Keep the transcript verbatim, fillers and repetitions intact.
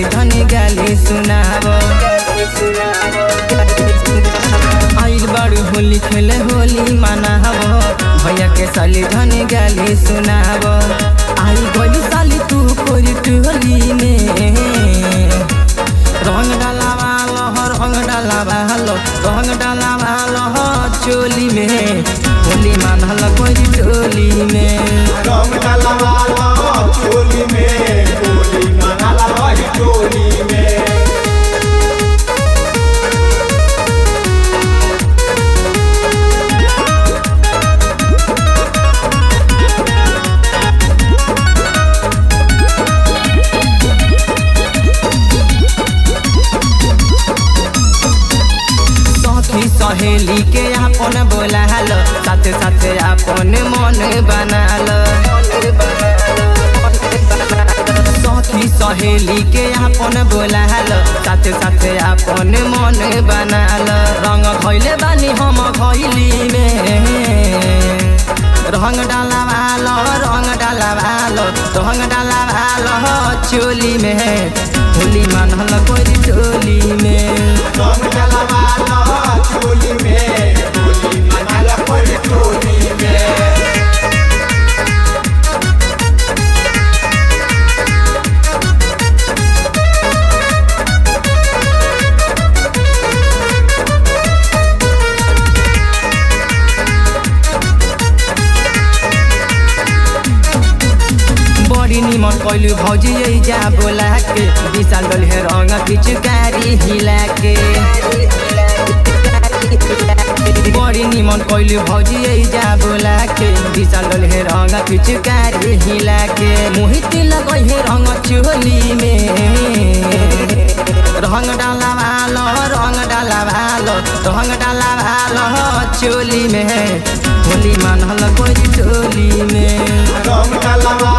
धनी गाली सुनाबो आइल बारू होली खेले होली मनाबो भैया के साली धनी गाली सुनाबो आई गली साली तू कोरी टोली में रंग डालावा लो रंग डालावा लो रंग डालावा लो चोली में होली मानल कोरी टोली में रंग डालावा लो चोली में होली मानल कोरी टोली में सहेली के अपन बोला लो साथे साथे अपन मन बना लो सखी सहेली के अपन बोला लो साथे साथे अपन मन बना लो रंग खैले बानी हम खैली में रंग डालावा लो रंग डालावा लो रंग डालावा लो चोली में होली मानल कोरी टोली में रंग डालावा लो चोली में होली मानल कोरी टोली में निमन कैलू भौजी जा बोला के विशाल डल है रंग पिचकारी हिला के बड़ी निमन कैलू भौजी जा बोला के विशाल डल है रंग पिचकारी हिला के मोहित लगई है रंग चोली में रंग डालावा लो रंग डालावा लो रंग डालावा लो चोली में होली मानल कोरी टोली में रंग डालावा